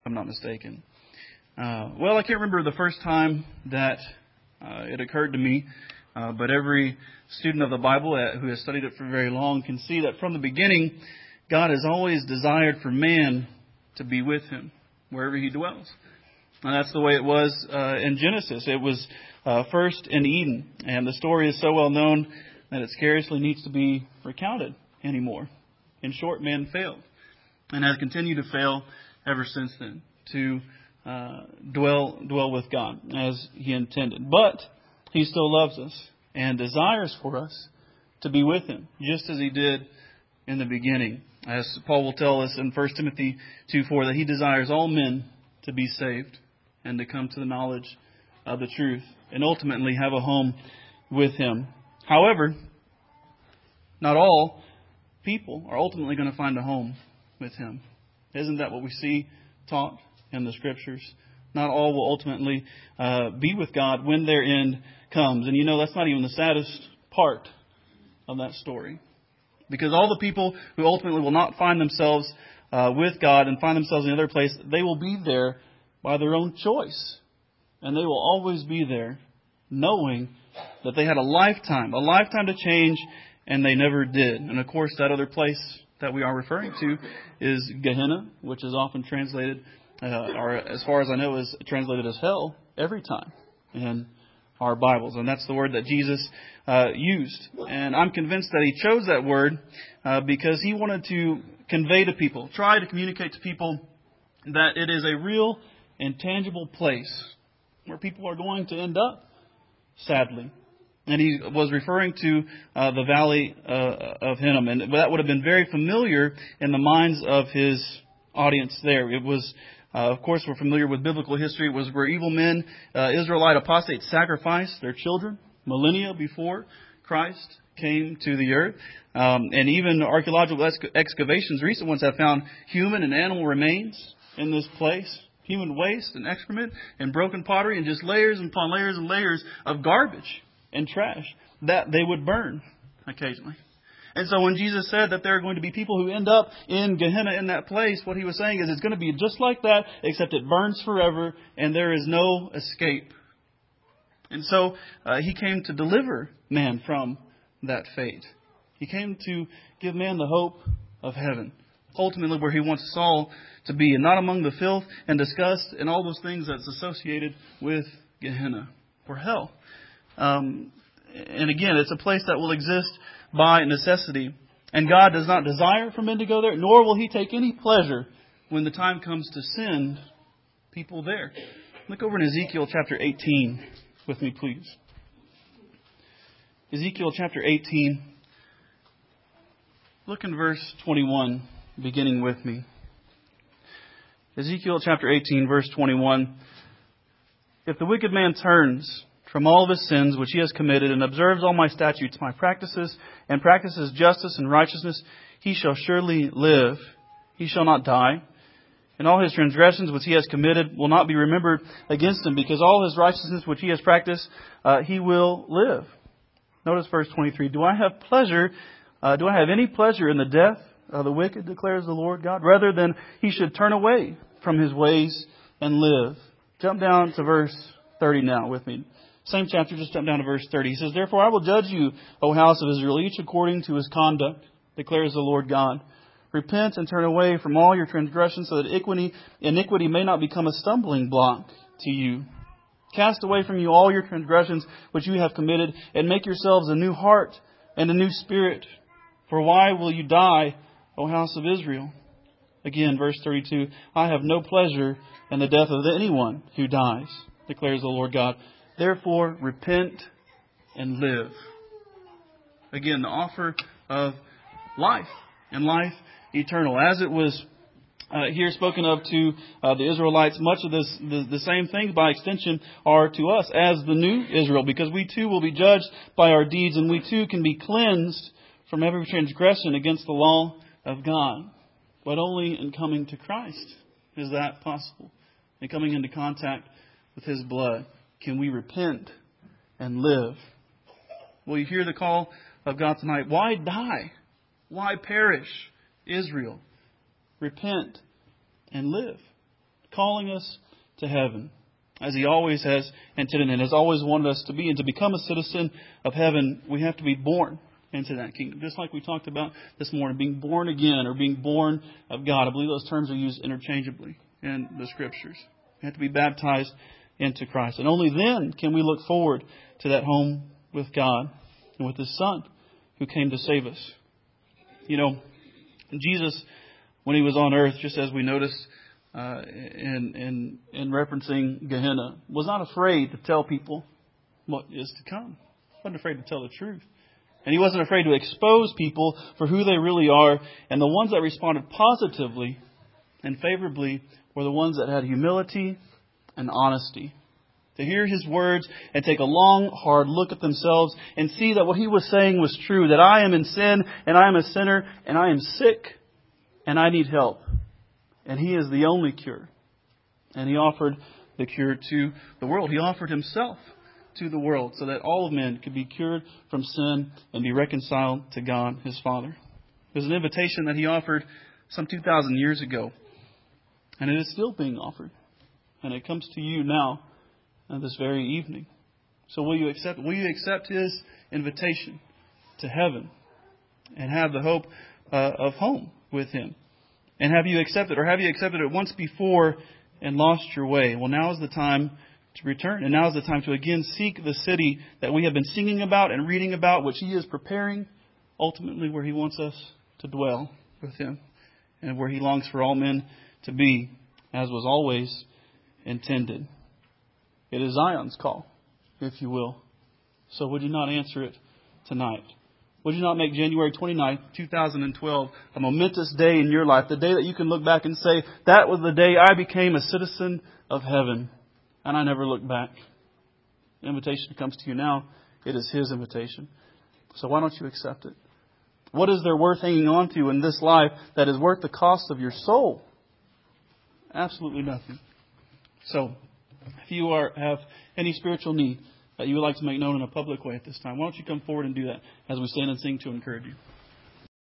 I'm not mistaken. Well, I can't remember the first time that it occurred to me, but every student of the Bible who has studied it for very long can see that from the beginning, God has always desired for man to be with Him wherever he dwells. And that's the way it was in Genesis. It was first in Eden. And the story is so well known that it scarcely needs to be recounted anymore. In short, man failed and has continued to fail ever since then to dwell with God as He intended. But He still loves us and desires for us to be with Him, just as He did in the beginning. As Paul will tell us in 1 Timothy 2:4, that He desires all men to be saved and to come to the knowledge of the truth and ultimately have a home with Him. However, not all people are ultimately going to find a home with Him. Isn't that what we see taught in the Scriptures? Not all will ultimately be with God when their end comes. And that's not even the saddest part of that story. Because all the people who ultimately will not find themselves with God and find themselves in another place, they will be there by their own choice. And they will always be there knowing that they had a lifetime to change, and they never did. And of course, that other place that we are referring to is Gehenna, which is often translated, or as far as I know, is translated as hell every time in our Bibles. And that's the word that Jesus used. And I'm convinced that He chose that word because He wanted to convey to people, try to communicate to people that it is a real and tangible place where people are going to end up, sadly. And He was referring to the valley of Hinnom. And that would have been very familiar in the minds of His audience there. It was, of course, we're familiar with biblical history. It was where evil men, Israelite apostates, sacrificed their children millennia before Christ came to the earth. And even archaeological excavations, recent ones, have found human and animal remains in this place. Human waste and excrement and broken pottery and just layers upon layers and layers of garbage and trash that they would burn occasionally. And so when Jesus said that there are going to be people who end up in Gehenna, in that place, what He was saying is it's going to be just like that, except it burns forever and there is no escape. And so He came to deliver man from that fate. He came to give man the hope of heaven, ultimately where He wants us all to be, and not among the filth and disgust and all those things that's associated with Gehenna or hell. And again, it's a place that will exist by necessity. And God does not desire for men to go there, nor will He take any pleasure when the time comes to send people there. Look over in Ezekiel chapter 18 with me, please. Ezekiel chapter 18. Look in verse 21, beginning with me. Ezekiel chapter 18, verse 21. If the wicked man turns from all of his sins which he has committed and observes all my statutes, my practices, and practices justice and righteousness, he shall surely live. He shall not die. And all his transgressions which he has committed will not be remembered against him, because all his righteousness which he has practiced, he will live. Notice verse 23. Do I have any pleasure in the death of the wicked, declares the Lord God, rather than he should turn away from his ways and live? Jump down to verse 30 now with me. Same chapter, just jump down to verse 30. He says, Therefore I will judge you, O house of Israel, each according to his conduct, declares the Lord God. Repent and turn away from all your transgressions, so that iniquity may not become a stumbling block to you. Cast away from you all your transgressions which you have committed, and make yourselves a new heart and a new spirit. For why will you die, O house of Israel? Again, verse 32, I have no pleasure in the death of anyone who dies, declares the Lord God. Therefore, repent and live. Again, the offer of life and life eternal. As it was here spoken of to the Israelites, much of this, the same things by extension are to us as the new Israel, because we too will be judged by our deeds, and we too can be cleansed from every transgression against the law of God. But only in coming to Christ is that possible. In coming into contact with His blood, can we repent and live? Will you hear the call of God tonight? Why die? Why perish, Israel? Repent and live. calling us to heaven, as He always has intended and has always wanted us to be. And to become a citizen of heaven, we have to be born into that kingdom. Just like we talked about this morning, being born again or being born of God. I believe those terms are used interchangeably in the Scriptures. We have to be baptized into Christ. And only then can we look forward to that home with God and with His Son who came to save us. You know, Jesus, when He was on earth, just as we noticed in referencing Gehenna, was not afraid to tell people what is to come. He wasn't afraid to tell the truth. And He wasn't afraid to expose people for who they really are. And the ones that responded positively and favorably were the ones that had humility and honesty. To hear His words and take a long, hard look at themselves and see that what He was saying was true. That I am in sin and I am a sinner and I am sick and I need help. And He is the only cure. And He offered the cure to the world. He offered Himself to the world so that all of men could be cured from sin and be reconciled to God, His Father. It was an invitation that He offered some 2,000 years ago. And it is still being offered. And it comes to you now, this very evening. So will you accept it? Will you accept His invitation to heaven and have the hope of home with Him? And have you accepted, or have you accepted it once before and lost your way? Well, now is the time to return. And now is the time to again seek the city that we have been singing about and reading about, which He is preparing, ultimately where He wants us to dwell with Him and where He longs for all men to be, as was always intended. It is Zion's call, if you will. So would you not answer it tonight? Would you not make January 29th, 2012 a momentous day in your life? The day that you can look back and say, that was the day I became a citizen of heaven. And I never looked back. The invitation comes to you now. It is His invitation. So why don't you accept it? What is there worth hanging on to in this life that is worth the cost of your soul? Absolutely nothing. So, if you have any spiritual need that you would like to make known in a public way at this time, why don't you come forward and do that as we stand and sing to encourage you.